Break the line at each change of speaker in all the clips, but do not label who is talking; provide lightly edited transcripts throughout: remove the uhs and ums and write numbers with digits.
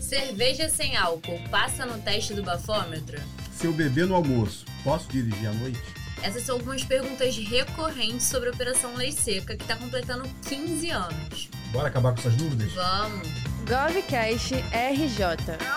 Cerveja sem álcool passa no teste do bafômetro?
Se eu beber no almoço, posso dirigir à noite?
Essas são algumas perguntas recorrentes sobre a Operação Lei Seca, que está completando 15 anos.
Bora acabar com essas dúvidas?
Vamos!
GovCast RJ.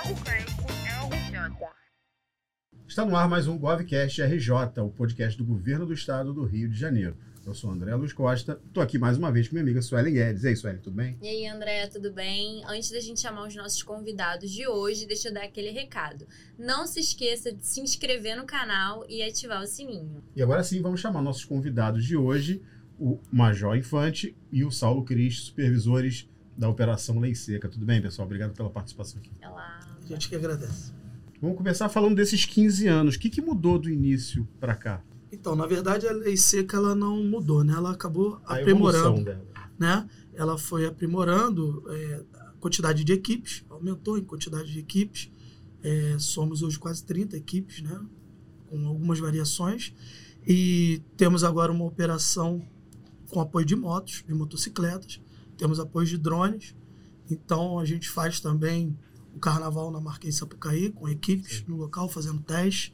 Está no ar mais um GovCast RJ, o podcast do Governo do Estado do Rio de Janeiro. Eu sou André Luiz Costa, estou aqui mais uma vez com minha amiga Suelen Guedes. E aí, Suelen, tudo bem?
E aí, André, tudo bem? Antes da gente chamar os nossos convidados de hoje, deixa eu dar aquele recado. Não se esqueça de se inscrever no canal e ativar o sininho.
E agora sim, vamos chamar nossos convidados de hoje, o Major Infante e o Saulo Cristo, supervisores da Operação Lei Seca. Tudo bem, pessoal? Obrigado pela participação aqui.
Olá.
A gente que agradece.
Vamos começar falando desses 15 anos. O que mudou do início para cá?
Então, na verdade, a Lei Seca ela não mudou, né? Ela acabou
A
aprimorando,
evolução dela.
né? Ela foi aprimorando a quantidade de equipes, aumentou em quantidade de equipes. Somos hoje quase 30 equipes, né? Com algumas variações. E temos agora uma operação com apoio de motos, de motocicletas. Temos apoio de drones. Então, a gente faz também o carnaval na Marquês de Sapucaí, com equipes no local, fazendo teste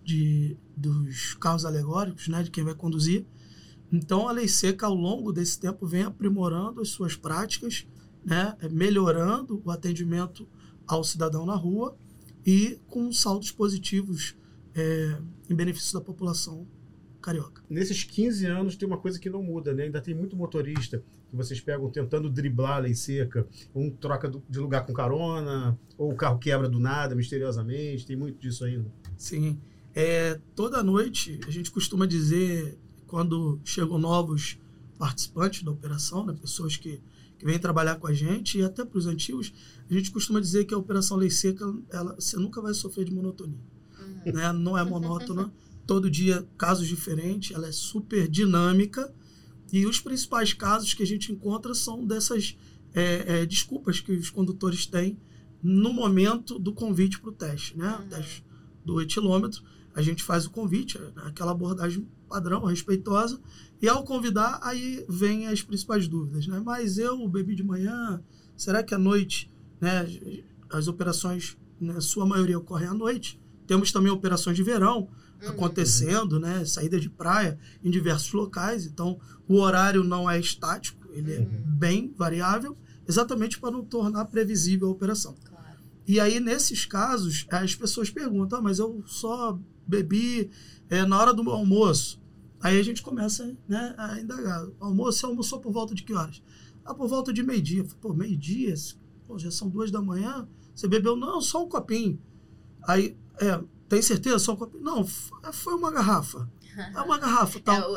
dos carros alegóricos, né, de quem vai conduzir. Então, a Lei Seca, ao longo desse tempo, vem aprimorando as suas práticas, né, melhorando o atendimento ao cidadão na rua e com saldos positivos em benefício da população carioca.
Nesses 15 anos tem uma coisa que não muda, né? Ainda tem muito motorista que vocês pegam tentando driblar a Lei Seca, um troca de lugar com carona, ou o carro quebra do nada, misteriosamente, tem muito disso ainda.
Sim. Toda noite, a gente costuma dizer, quando chegam novos participantes da operação, né, pessoas que vêm trabalhar com a gente, e até para os antigos, a gente costuma dizer que a Operação Lei Seca, você nunca vai sofrer de monotonia. Né? Não é monótona, todo dia casos diferentes, ela é super dinâmica, e os principais casos que a gente encontra são dessas desculpas que os condutores têm no momento do convite para o teste, né? O teste do etilômetro. A gente faz o convite, aquela abordagem padrão, respeitosa, e ao convidar, aí vem as principais dúvidas, né? Mas eu bebi de manhã, será que à noite, né, as operações, na sua maioria, ocorrem à noite? Temos também operações de verão acontecendo, né, saída de praia em diversos locais, então o horário não é estático, ele é bem variável, exatamente para não tornar previsível a operação.
Claro.
E aí, nesses casos, as pessoas perguntam, mas eu só bebi na hora do almoço. Aí a gente começa, né, a indagar. Almoço, você almoçou por volta de que horas? Por volta de meio-dia. Pô, meio-dia? Pô, já são 2 da manhã? Você bebeu? Não, só um copinho. Aí, tem certeza? Só um copinho? Não, foi uma garrafa. É uma garrafa, tal.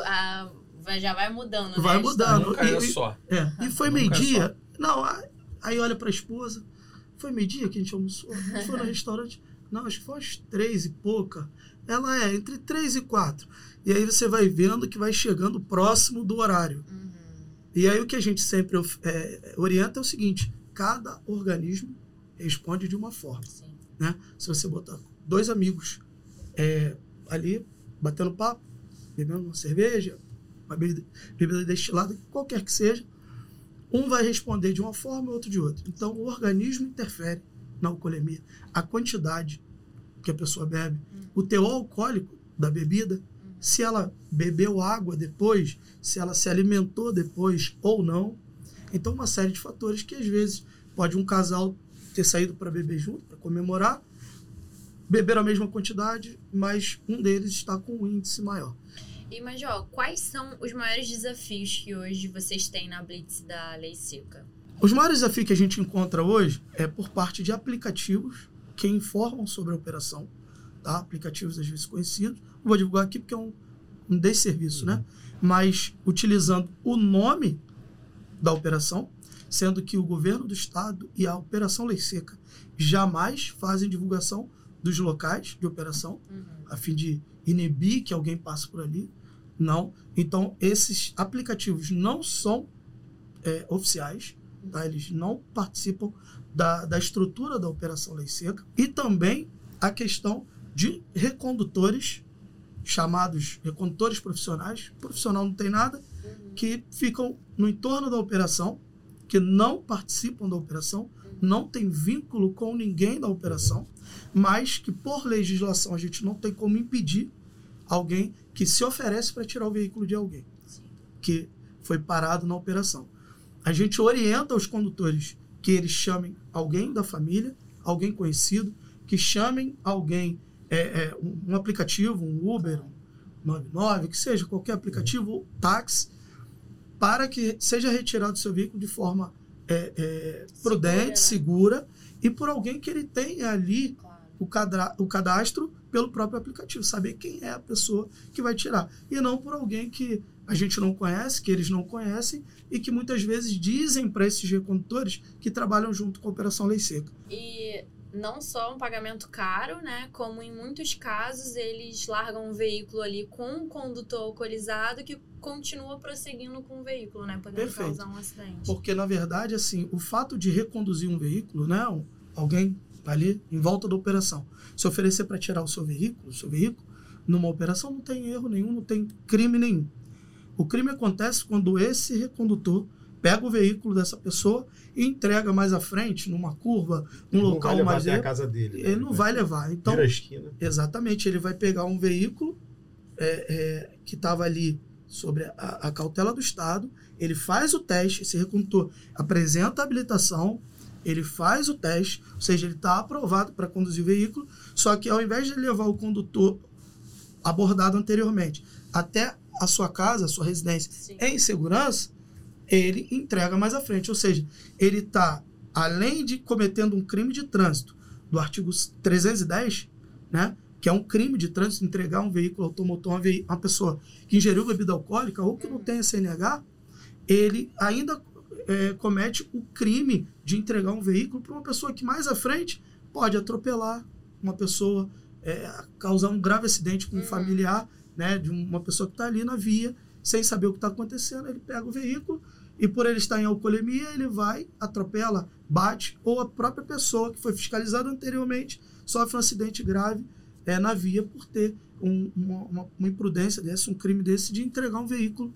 Já vai mudando, né?
Vai mudando.
Nunca é só.
E foi meio-dia? Não, aí olha para a esposa. Foi meio-dia que a gente almoçou? A gente foi no restaurante? Não, acho que foi umas 3 e pouca. Ela é entre 3 e 4. E aí você vai vendo que vai chegando próximo do horário. E aí o que a gente sempre orienta é o seguinte: cada organismo responde de uma forma.
Sim.
Né? Se você botar 2 amigos ali, batendo papo, bebendo uma cerveja, uma bebida destilada, qualquer que seja, um vai responder de uma forma e outro de outra. Então, o organismo interfere na alcoolemia. A quantidade que a pessoa bebe, o teor alcoólico da bebida, se ela bebeu água depois, se ela se alimentou depois ou não. Então, uma série de fatores que, às vezes, pode um casal ter saído para beber junto, para comemorar, beber a mesma quantidade, mas um deles está com um índice maior.
E, Major, quais são os maiores desafios que hoje vocês têm na Blitz da Lei Seca?
Os maiores desafios que a gente encontra hoje é por parte de aplicativos que informam sobre a operação, tá? Aplicativos às vezes conhecidos. Não vou divulgar aqui porque é um desserviço, né? Mas utilizando o nome da operação, sendo que o governo do estado e a Operação Lei Seca jamais fazem divulgação dos locais de operação, a fim de inibir que alguém passe por ali. Não. Então, esses aplicativos não são oficiais, tá? Eles não participam da estrutura da Operação Lei Seca. E também a questão de recondutores, chamados recondutores profissionais, profissional não tem nada, que ficam no entorno da operação, que não participam da operação, não tem vínculo com ninguém da operação, mas que por legislação a gente não tem como impedir alguém que se oferece para tirar o veículo de alguém que foi parado na operação. A gente orienta os condutores que eles chamem alguém da família, alguém conhecido, que chamem alguém, um aplicativo, um Uber, um 99, que seja qualquer aplicativo, táxi, para que seja retirado do seu veículo de forma prudente, segura, e por alguém que ele tenha ali o cadastro pelo próprio aplicativo, saber quem é a pessoa que vai tirar. E não por alguém que a gente não conhece, que eles não conhecem, e que muitas vezes dizem para esses recondutores que trabalham junto com a Operação Lei Seca.
E não só um pagamento caro, né? Como em muitos casos eles largam um veículo ali com um condutor alcoolizado que continua prosseguindo com o veículo, né? Podendo causar um acidente.
Porque, na verdade, assim, o fato de reconduzir um veículo, né? Alguém ali em volta da operação, se oferecer para tirar o seu veículo, numa operação não tem erro nenhum, não tem crime nenhum. O crime acontece quando esse recondutor pega o veículo dessa pessoa e entrega mais à frente, numa curva, num local mais...
Ele não vai levar até a casa dele.
Ele não vai levar. Então,
vira a esquina.
Exatamente, ele vai pegar um veículo que estava ali sobre a cautela do Estado, ele faz o teste, esse recondutor apresenta a habilitação, ele faz o teste, ou seja, ele está aprovado para conduzir o veículo, só que ao invés de levar o condutor abordado anteriormente até a sua casa, a sua residência, em segurança, ele entrega mais à frente. Ou seja, ele está, além de cometendo um crime de trânsito do artigo 310, né, que é um crime de trânsito, entregar um veículo automotor a uma pessoa que ingeriu bebida alcoólica ou que não tenha CNH, ele ainda comete o crime de entregar um veículo para uma pessoa que mais à frente pode atropelar uma pessoa, causar um grave acidente com um familiar, né, de uma pessoa que está ali na via, sem saber o que está acontecendo. Ele pega o veículo e, por ele estar em alcoolemia, ele vai, atropela, bate, ou a própria pessoa que foi fiscalizada anteriormente sofre um acidente grave na via por ter uma imprudência desse, um crime desse de entregar um veículo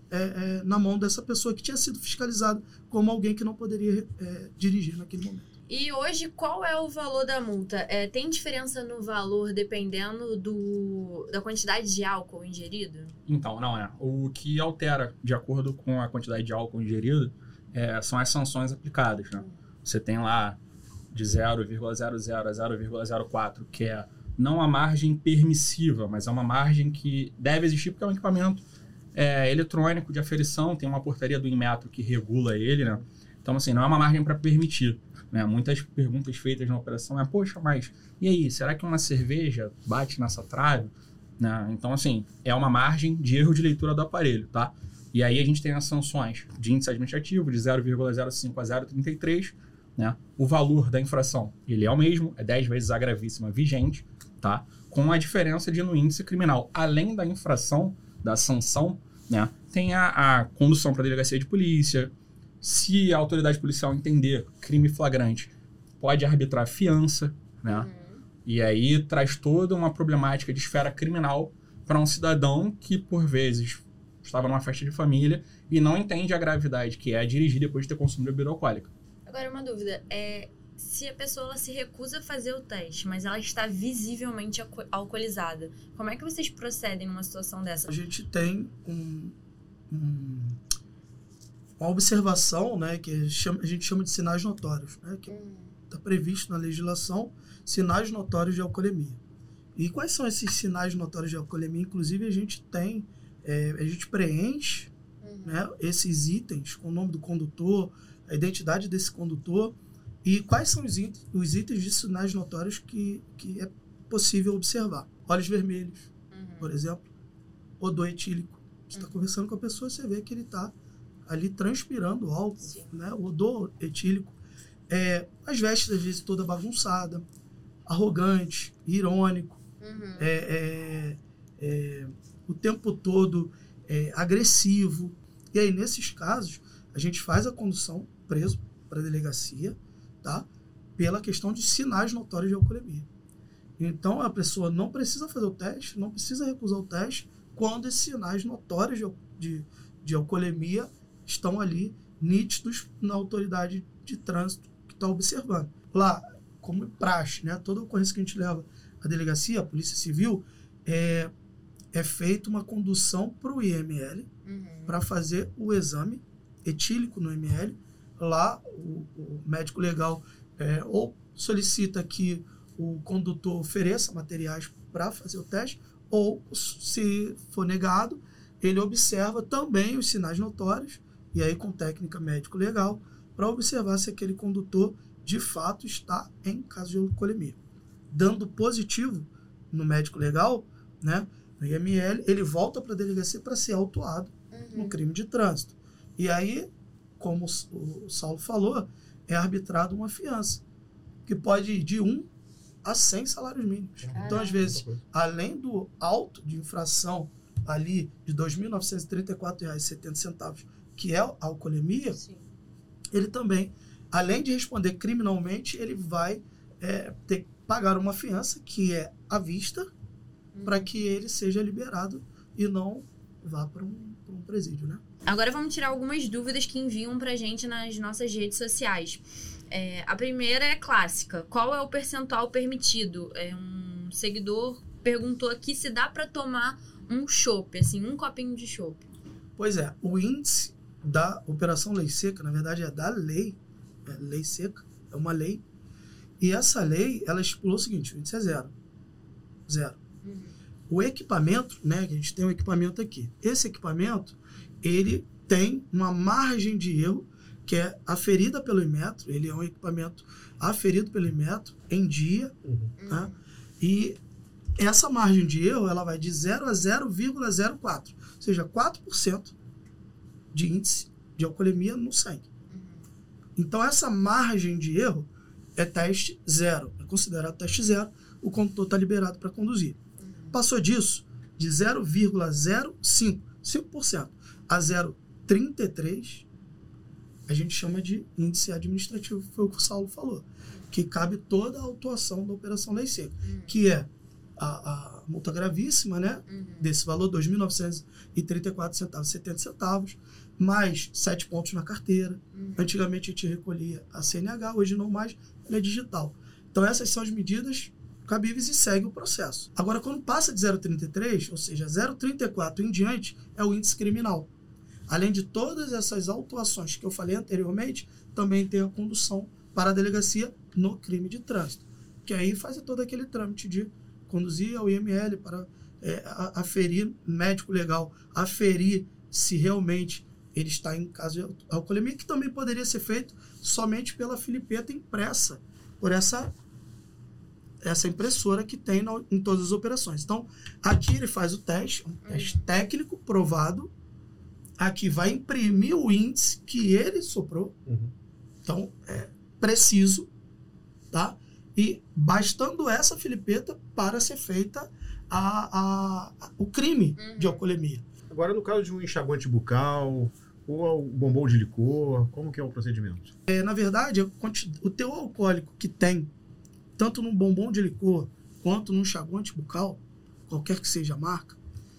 na mão dessa pessoa que tinha sido fiscalizada como alguém que não poderia dirigir naquele momento.
E hoje, qual é o valor da multa? Tem diferença no valor dependendo da quantidade de álcool ingerido?
Então, não é. O que altera, de acordo com a quantidade de álcool ingerido, são as sanções aplicadas, né? Você tem lá de 0,00 a 0,04, que é não a margem permissiva, mas é uma margem que deve existir porque é um equipamento eletrônico de aferição, tem uma portaria do Inmetro que regula ele, né? Então, assim, não é uma margem para permitir, né? Muitas perguntas feitas na operação poxa, mas e aí, será que uma cerveja bate nessa trave? Né? Então, assim, é uma margem de erro de leitura do aparelho, tá? E aí a gente tem as sanções de índice administrativo de 0,05 a 0,33, né? O valor da infração, ele é o mesmo, é 10 vezes a gravíssima vigente, tá? Com a diferença de no índice criminal, além da infração, da sanção, né? Tem a condução para a delegacia de polícia. Se a autoridade policial entender crime flagrante, pode arbitrar fiança, né? E aí traz toda uma problemática de esfera criminal para um cidadão que, por vezes, estava numa festa de família e não entende a gravidade que é dirigir depois de ter consumido bebida alcoólica.
Agora, uma dúvida. Se a pessoa ela se recusa a fazer o teste, mas ela está visivelmente alcoolizada, como é que vocês procedem numa situação dessa?
A gente tem uma observação, né, que a gente chama de sinais notórios, né, que está previsto na legislação, sinais notórios de alcoolemia. E quais são esses sinais notórios de alcoolemia? Inclusive, a gente preenche né, esses itens com o nome do condutor, a identidade desse condutor, e quais são os itens de sinais notórios que é possível observar. Olhos vermelhos, por exemplo, odor etílico. Você está conversando com a pessoa, você vê que ele está ali transpirando álcool, né? O odor etílico. As vestes, às vezes, toda bagunçada, arrogante, irônico, o tempo todo agressivo. E aí, nesses casos, a gente faz a condução preso para a delegacia, tá? Pela questão de sinais notórios de alcoolemia. Então, a pessoa não precisa fazer o teste, não precisa recusar o teste, quando esses sinais notórios de alcoolemia estão ali nítidos na autoridade de trânsito que está observando. Lá, como praxe, né? Toda ocorrência que a gente leva à delegacia, à Polícia Civil, é feita uma condução para o IML, para fazer o exame etílico no IML. Lá, o médico legal ou solicita que o condutor ofereça materiais para fazer o teste, ou, se for negado, ele observa também os sinais notórios, e aí com técnica médico-legal, para observar se aquele condutor, de fato, está em caso de alcoolemia. Dando positivo no médico-legal, né, no IML, ele volta para a delegacia para ser autuado no crime de trânsito. E aí, como o Saulo falou, é arbitrado uma fiança, que pode ir de 1 a 100 salários mínimos. Então, às vezes, além do auto de infração ali de R$ 2.934,70, que é a alcoolemia, ele também, além de responder criminalmente, ele vai ter que pagar uma fiança, que é à vista, para que ele seja liberado e não vá para um presídio, né?
Agora vamos tirar algumas dúvidas que enviam pra gente nas nossas redes sociais. A primeira é clássica. Qual é o percentual permitido? Um seguidor perguntou aqui se dá para tomar um chopp, assim, um copinho de chopp.
Pois é, o índice da Operação Lei Seca, na verdade é da lei, Lei Seca, é uma lei, e essa lei, ela estipulou o seguinte, o índice é 0. O equipamento, né, que a gente tem um equipamento aqui, esse equipamento, ele tem uma margem de erro que é aferida pelo Inmetro, ele é um equipamento aferido pelo Inmetro em dia, né? E essa margem de erro, ela vai de 0 a 0,04, ou seja, 4% de índice de alcoolemia no sangue. Então, essa margem de erro é teste 0, é considerado teste 0, o condutor está liberado para conduzir. Passou disso, de 0,05, 5% a 0,33%, a gente chama de índice administrativo, foi o que o Saulo falou, que cabe toda a autuação da Operação Lei Seca, que é a multa gravíssima, né, desse valor, R$ 2.934,70, mais 7 pontos na carteira. Antigamente a gente recolhia a CNH, hoje não mais, ela é digital. Então essas são as medidas cabíveis e segue o processo. Agora, quando passa de 0,33, ou seja, 0,34 em diante, é o índice criminal. Além de todas essas autuações que eu falei anteriormente, também tem a condução para a delegacia no crime de trânsito, que aí faz todo aquele trâmite de conduzir ao IML para aferir, médico legal, aferir se realmente ele está em caso de alcoolemia, que também poderia ser feito somente pela filipeta impressa, por essa impressora que tem em todas as operações. Então, aqui ele faz o teste, um teste técnico provado. Aqui vai imprimir o índice que ele soprou. Então, é preciso, tá? E bastando essa filipeta para ser feita o crime de alcoolemia.
Agora, no caso de um enxaguante bucal ou um bombom de licor, como que é o procedimento?
Na verdade, o teor alcoólico que tem, tanto no bombom de licor quanto no enxaguante bucal, qualquer que seja a marca,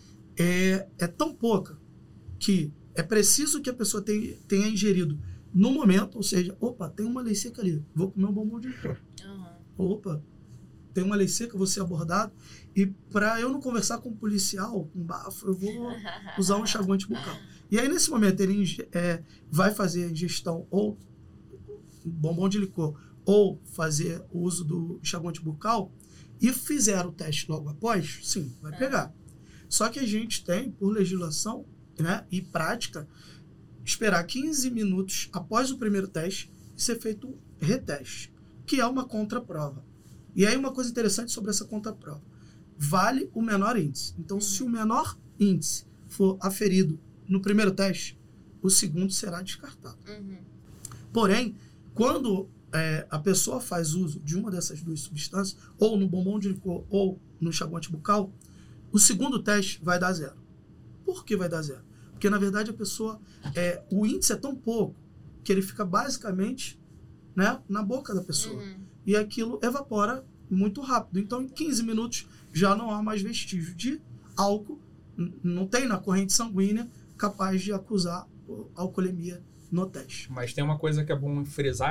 é tão pouca que é preciso que a pessoa tenha ingerido no momento, ou seja, opa, tem uma lei seca ali, vou comer um bombom de licor. Opa, tem uma lei seca, vou ser abordado, e para eu não conversar com um policial, com bafo, eu vou usar um enxaguante bucal. E aí, nesse momento, ele vai fazer a ingestão ou bombom de licor, ou fazer o uso do enxaguante bucal, e fizer o teste logo após, sim, vai pegar. Só que a gente tem, por legislação, né, e prática, esperar 15 minutos após o primeiro teste e ser feito um reteste, que é uma contraprova. E aí uma coisa interessante sobre essa contraprova. Vale o menor índice. Então, se o menor índice for aferido no primeiro teste, o segundo será descartado. Porém, quando a pessoa faz uso de uma dessas duas substâncias, ou no bombom de licor ou no enxaguante bucal, o segundo teste vai dar 0. Por que vai dar 0? Porque, na verdade, a pessoa, o índice é tão pouco que ele fica basicamente, né, na boca da pessoa. E aquilo evapora muito rápido. Então, em 15 minutos, já não há mais vestígio de álcool, não tem na corrente sanguínea capaz de acusar alcoolemia no teste.
Mas tem uma coisa que é bom frisar, né?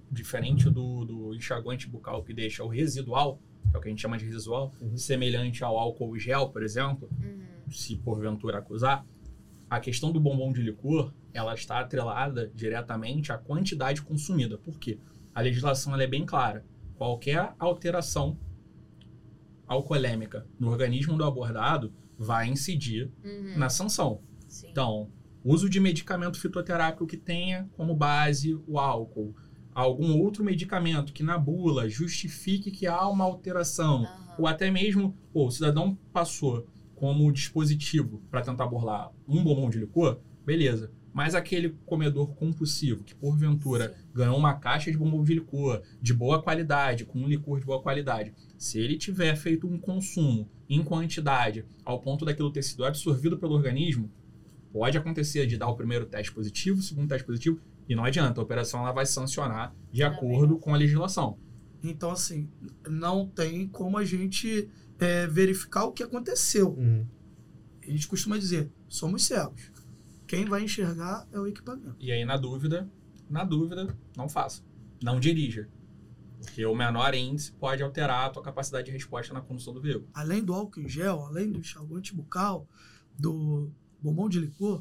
diferente do enxaguante bucal que deixa o residual, que é o que a gente chama de residual, semelhante ao álcool gel, por exemplo, se porventura acusar, a questão do bombom de licor, ela está atrelada diretamente à quantidade consumida. Por quê? A legislação ela é bem clara. Qualquer alteração alcoolêmica no organismo do abordado vai incidir na sanção.
Sim.
Então, uso de medicamento fitoterápico que tenha como base o álcool, algum outro medicamento que na bula justifique que há uma alteração, ou até mesmo o cidadão passou como dispositivo para tentar burlar um bombom de licor, beleza. Mas aquele comedor compulsivo que, porventura, ganhou uma caixa de bombom de licor de boa qualidade, com um licor de boa qualidade, se ele tiver feito um consumo em quantidade ao ponto daquilo ter sido absorvido pelo organismo, pode acontecer de dar o primeiro teste positivo, o segundo teste positivo, e não adianta, a operação ela vai sancionar de acordo com a legislação.
Então, assim, não tem como a gente verificar o que aconteceu. A gente costuma dizer, somos cegos. Quem vai enxergar é o equipamento.
E aí, na dúvida, não faça. Não dirija. Porque o menor índice pode alterar a tua capacidade de resposta na condução do veículo.
Além do álcool em gel, além do enxaguante bucal, do bombom de licor,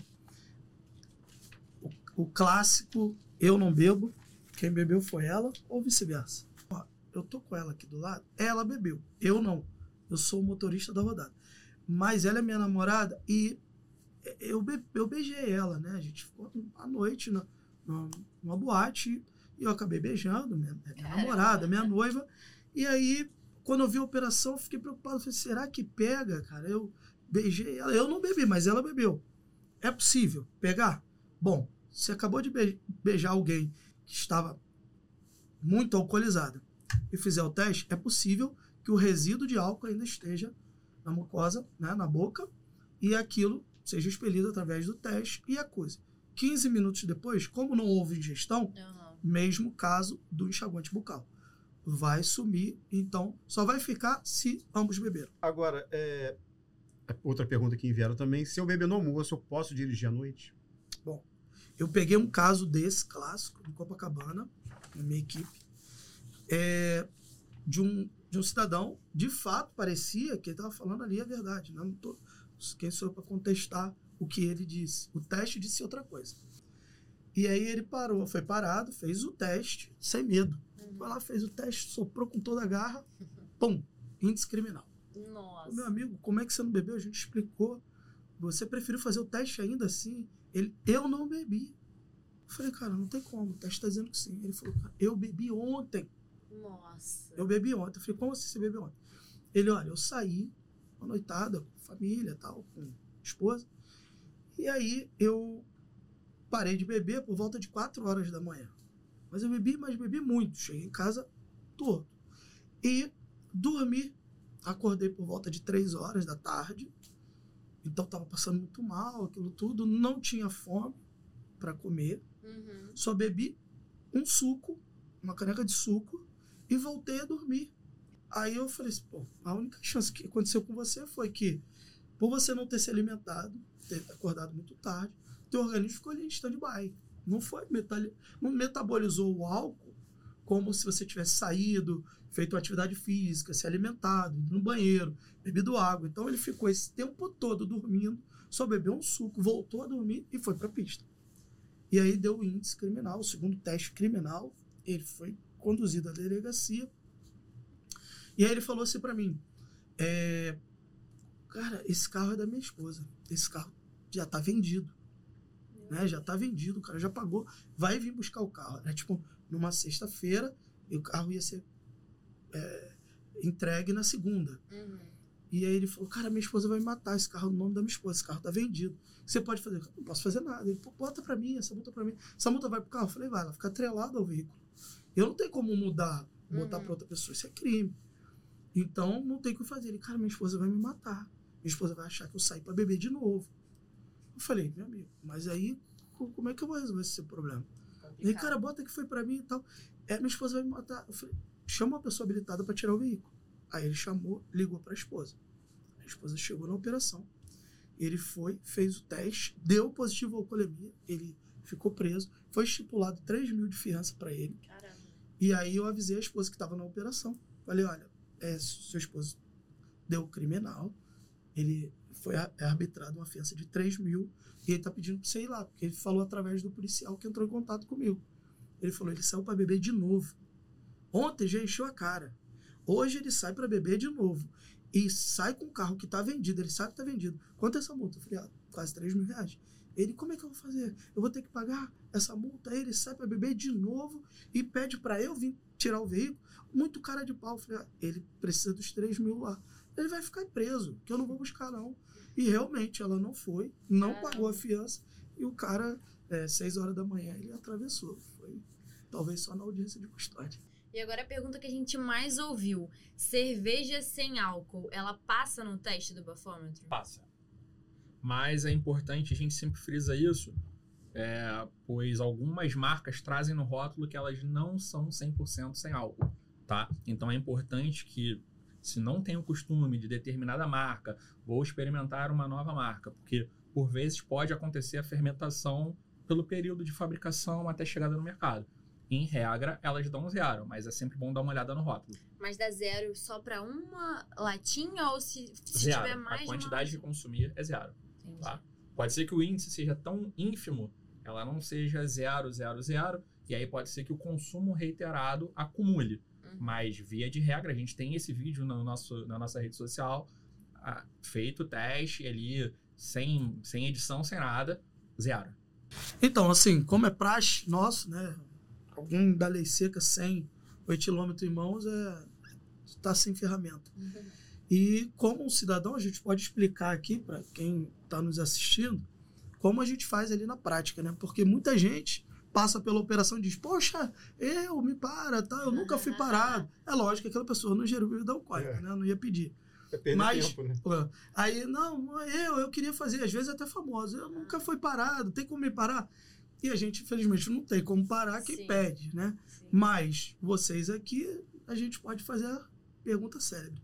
o clássico, eu não bebo, quem bebeu foi ela, ou vice-versa. Ó, eu tô com ela aqui do lado, ela bebeu, eu não. Eu sou o motorista da rodada. Mas ela é minha namorada e eu beijei ela, né? A gente ficou à noite numa boate e eu acabei beijando minha namorada, minha noiva. E aí, quando eu vi a operação, eu fiquei preocupado. Falei, será que pega, cara? Eu beijei ela. Eu não bebi, mas ela bebeu. É possível pegar? Bom, você acabou de beijar alguém que estava muito alcoolizado e fizer o teste, é possível que o resíduo de álcool ainda esteja na mucosa, né, na boca, e aquilo seja expelido através do teste e acuse. 15 minutos depois, como não houve ingestão, mesmo caso do enxaguante bucal. Vai sumir, então só vai ficar se ambos beberam.
Agora, outra pergunta que enviaram também, se eu beber no almoço, eu posso dirigir à noite?
Bom, eu peguei um caso desse, clássico, em Copacabana, na minha equipe, de um cidadão, de fato, parecia que ele estava falando ali a verdade, né? Não tô, quem sou eu para contestar o que ele disse? O teste disse outra coisa. E aí ele parou, foi parado, fez o teste, sem medo. Foi lá, fez o teste, soprou com toda a garra, pum, índice criminal.
Nossa.
Meu amigo, como é que você não bebeu? A gente explicou. Você preferiu fazer o teste ainda assim? Eu não bebi. Eu falei, cara, não tem como, o teste está dizendo que sim. Ele falou, cara, eu bebi ontem.
Nossa.
Eu bebi ontem. Eu falei, como você bebeu ontem? Ele, olha, eu saí, uma noitada, com família, tal, com esposa. E aí eu parei de beber por volta de 4 horas da manhã. Mas eu bebi muito. Cheguei em casa torto. E dormi. Acordei por volta de 3 horas da tarde. Então estava passando muito mal, aquilo tudo. Não tinha fome para comer. Só bebi um suco, uma caneca de suco, e voltei a dormir. Aí eu falei assim, pô, a única chance que aconteceu com você foi que, por você não ter se alimentado, ter acordado muito tarde, teu organismo ficou ali em stand-by. Não metabolizou o álcool como se você tivesse saído, feito atividade física, se alimentado, ido no banheiro, bebido água. Então ele ficou esse tempo todo dormindo, só bebeu um suco, voltou a dormir e foi para a pista. E aí deu o índice criminal, o segundo teste criminal, ele foi conduzido à delegacia. E aí ele falou assim para mim, cara, esse carro é da minha esposa, esse carro já tá vendido, né? Já tá vendido, o cara já pagou, vai vir buscar o carro. Era tipo numa sexta-feira e o carro ia ser entregue na segunda. E aí ele falou, cara, minha esposa vai me matar, esse carro é o nome da minha esposa, esse carro tá vendido. O que você pode fazer? Eu não posso fazer nada. Ele, bota pra mim, essa multa pra mim. Essa multa vai pro carro? Eu falei, vai, ela fica atrelada ao veículo. Eu não tenho como mudar, botar pra outra pessoa, isso é crime. Então, não tem o que fazer. Ele, cara, minha esposa vai me matar. Minha esposa vai achar que eu saí pra beber de novo. Eu falei, meu amigo, mas aí, como é que eu vou resolver esse problema? E aí, cara, bota que foi pra mim e tal. Minha esposa vai me matar. Eu falei, chama uma pessoa habilitada pra tirar o veículo. Aí ele chamou, ligou pra esposa. A esposa chegou na operação. Ele foi, fez o teste, deu positivo à alcoolemia. Ele ficou preso. Foi estipulado 3 mil de fiança pra ele.
Caramba.
E aí eu avisei a esposa que estava na operação. Falei, olha, seu esposo deu criminal, ele foi arbitrado uma fiança de 3 mil e ele tá pedindo pra você ir lá, porque ele falou através do policial que entrou em contato comigo. Ele falou, ele saiu para beber de novo. Ontem já encheu a cara. Hoje ele sai para beber de novo. E sai com o carro que tá vendido, ele sabe que tá vendido. Quanto é essa multa? Eu falei, quase 3 mil reais. Ele, como é que eu vou fazer? Eu vou ter que pagar essa multa? Aí ele sai para beber de novo e pede para eu vir tirar o veículo. Muito cara de pau. Eu falei, ele precisa dos 3 mil lá. Ele vai ficar preso, que eu não vou buscar não. E realmente ela não foi, não pagou a fiança. E o cara, 6 horas da manhã, ele atravessou. Foi talvez só na audiência de custódia.
E agora a pergunta que a gente mais ouviu. Cerveja sem álcool, ela passa no teste do bafômetro?
Passa. Mas é importante, a gente sempre frisa isso, pois algumas marcas trazem no rótulo que elas não são 100% sem álcool, tá? Então é importante que, se não tem o costume de determinada marca, vou experimentar uma nova marca, porque por vezes pode acontecer a fermentação pelo período de fabricação até chegada no mercado. Em regra, elas dão 0, mas é sempre bom dar uma olhada no rótulo.
Mas dá 0 só para uma latinha ou se
zero.
Tiver mais
a quantidade que consumir é 0. Tá? Pode ser que o índice seja tão ínfimo, ela não seja 0, 0, 0, e aí pode ser que o consumo reiterado acumule. Mas, via de regra, a gente tem esse vídeo na nossa rede social, feito o teste ali, sem edição, sem nada, 0.
Então, assim, como é praxe nosso, né? Alguém da lei seca sem o etilômetro em mãos está sem ferramenta. E como um cidadão, a gente pode explicar aqui para quem está nos assistindo como a gente faz ali na prática, né? Porque muita gente passa pela operação e diz, poxa, me para, tá? Eu nunca fui parado. É lógico que aquela pessoa não gerou bebida alcoólica, né? Não ia pedir. Mas, tempo, né? Aí, não, eu queria fazer, às vezes até famoso, eu nunca fui parado, tem como me parar? E a gente, infelizmente, não tem como parar quem pede, né? Sim. Mas vocês aqui, a gente pode fazer a pergunta célebre.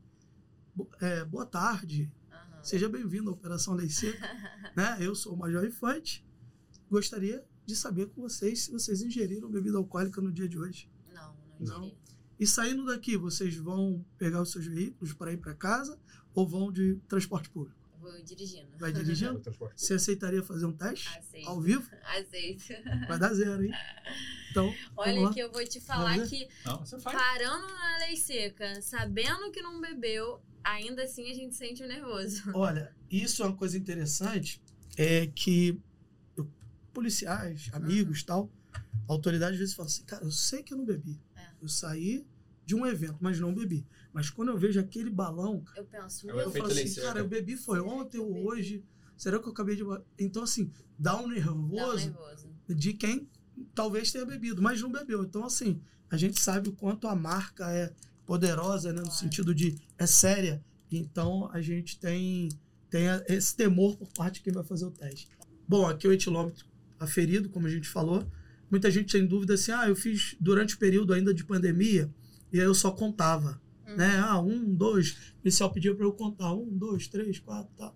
Boa tarde, seja bem-vindo à Operação Lei Seca, né? Eu sou o Major Infante, gostaria de saber com vocês se vocês ingeriram bebida alcoólica no dia de hoje.
Não ingeri.
E saindo daqui, vocês vão pegar os seus veículos para ir para casa ou vão de transporte público?
Vou dirigindo.
Vai dirigindo? Você aceitaria fazer um teste?
Aceito.
Ao vivo?
Aceito.
Vai dar 0, hein? Então,
olha que eu vou te falar que parando na lei seca, sabendo que não bebeu, ainda assim a gente sente o nervoso.
Olha, isso é uma coisa interessante, é que policiais, amigos, tal, a autoridade às vezes fala assim, cara, eu sei que eu não bebi. Eu saí de um evento, mas não bebi. Mas quando eu vejo aquele balão,
eu penso,
eu falo assim, cara, eu bebi foi ontem ou hoje, será que eu acabei de... Então, assim, dá um nervoso de quem talvez tenha bebido, mas não bebeu. Então, assim, a gente sabe o quanto a marca é poderosa, né, no sentido de é séria. Então, a gente tem esse temor por parte de quem vai fazer o teste. Bom, aqui o etilômetro aferido, como a gente falou. Muita gente tem dúvida assim, eu fiz durante o período ainda de pandemia, e aí eu só contava, né? 1, 2, o policial pediu para eu contar, 1, 2, 3, 4, tá.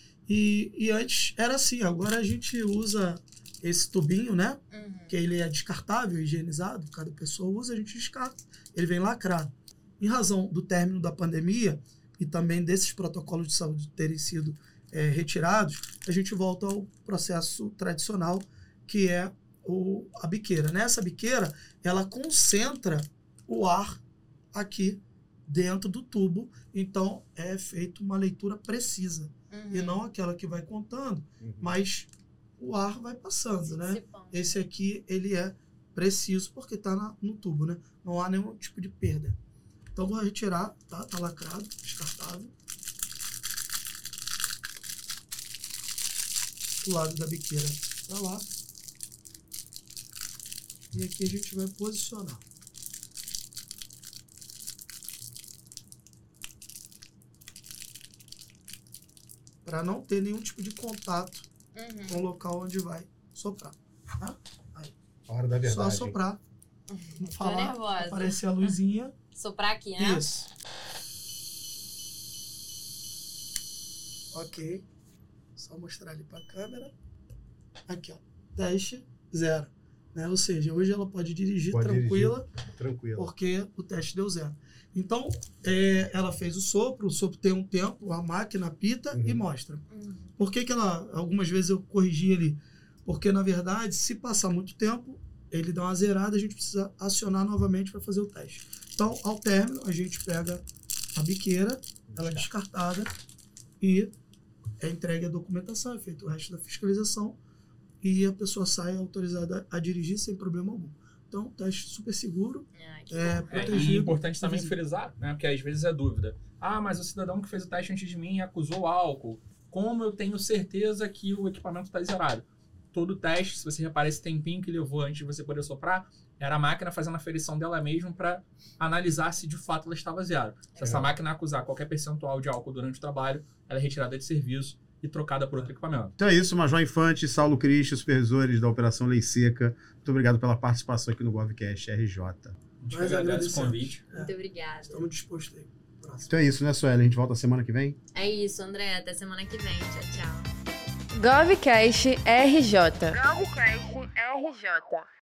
E antes era assim, agora a gente usa esse tubinho, né? Que ele é descartável, higienizado, cada pessoa usa, a gente descarta, ele vem lacrado. Em razão do término da pandemia e também desses protocolos de saúde terem sido retirados, a gente volta ao processo tradicional, que é a biqueira. Nessa biqueira, ela concentra o ar aqui dentro do tubo, então é feita uma leitura precisa, e não aquela que vai contando, mas o ar vai passando, né? Esse aqui, ele é preciso porque está no tubo, né? Não há nenhum tipo de perda. Então, vou retirar, tá lacrado, descartável. O lado da biqueira para lá. E aqui a gente vai posicionar. Para não ter nenhum tipo de contato com o local onde vai soprar. Tá? Aí.
A hora da verdade.
Só soprar. Falar, aparecer a luzinha.
Soprar aqui, né?
Isso. Ok. Só mostrar ali para a câmera. Aqui, ó. Teste 0. né? Ou seja, hoje ela pode dirigir tranquila,
tranquila,
porque o teste deu 0. Então, ela fez o sopro tem um tempo, a máquina apita e mostra. Por que ela, algumas vezes eu corrigi ali? Porque, na verdade, se passar muito tempo, ele dá uma zerada, a gente precisa acionar novamente para fazer o teste. Então, ao término, a gente pega a biqueira, ela é descartada e é entregue a documentação, é feito o resto da fiscalização e a pessoa sai autorizada a dirigir sem problema algum. Então, teste super seguro, protegido.
E é importante também frisar, né, porque às vezes é dúvida. Mas o cidadão que fez o teste antes de mim acusou álcool. Como eu tenho certeza que o equipamento está zerado? Todo teste, se você reparar esse tempinho que levou antes de você poder soprar, era a máquina fazendo a aferição dela mesma para analisar se de fato ela estava zero. Se essa máquina acusar qualquer percentual de álcool durante o trabalho, ela é retirada de serviço e trocada por outro equipamento.
Então é isso, Major Infante, Saulo Cristo, supervisores da Operação Lei Seca. Muito obrigado pela participação aqui no GovCast RJ.
Muito agradece o convite.
Muito obrigada.
Estamos dispostos aí.
Então é isso, né, Sueli? A gente volta semana que vem?
É isso, André. Até semana que vem. Tchau, tchau.
GovCast RJ. GovCast RJ.